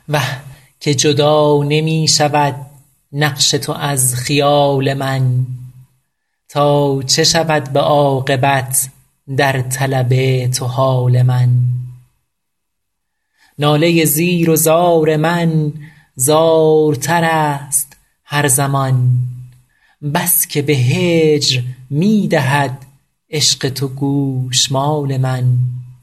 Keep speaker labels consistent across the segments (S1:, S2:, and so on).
S1: وه که جدا نمی شود نقش تو از خیال من، تا چه شود به عاقبت در طلب تو حال من. ناله زیر و زار من زارتر است هر زمان، بس که به هجر می دهد عشق تو گوشمال من.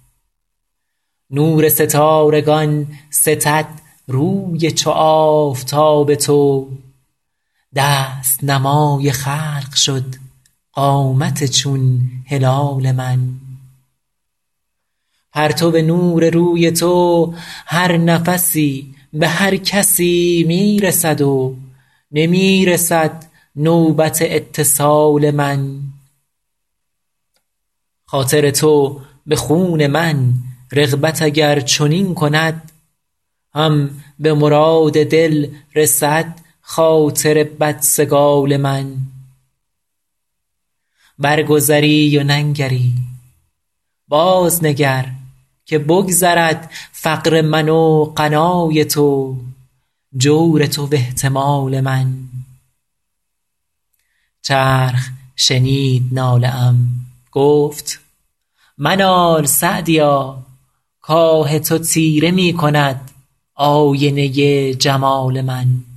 S1: نور ستارگان ستد روی چو آفتاب تو، دست نمای خلق شد قامت چون هلال من. پرتو نور روی تو هر نفسی به هر کسی می رسد و نمی رسد نوبت اتصال من. خاطر تو به خون من رغبت اگر چنین کند، هم به مراد دل رسد خاطر بدسگال من. برگذری و ننگری باز نگر، که بگذرد فقر من و غنای تو، جور تو و احتمال من. چرخ شنید ناله ام گفت منال سعدیا، کآه تو تیره می کند آینه جمال من.